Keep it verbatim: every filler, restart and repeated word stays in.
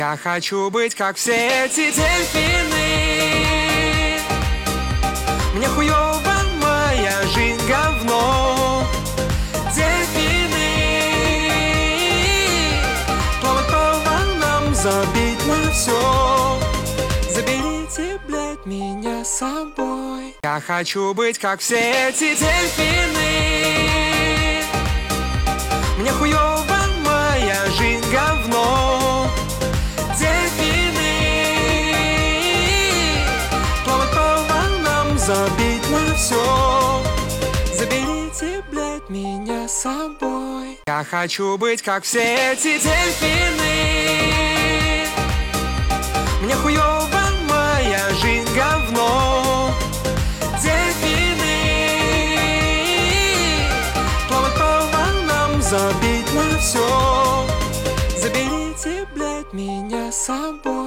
Я хочу быть как все эти дельфины. Мне хуёво, моя жизнь говно. Дельфины плавать по волнам, забить на все. Заберите, блядь, меня с собой. Я хочу быть как все эти дельфины. Мне хуёво, моя жизнь говно. Дельфины плавать по волнам, забить на все. Заберите, блядь, меня с собой. Я хочу быть как все эти дельфины. Мне хуёво, моя жизнь говно. Дельфины плавать по волнам, забить на все. Заберите, блядь, меня с собой.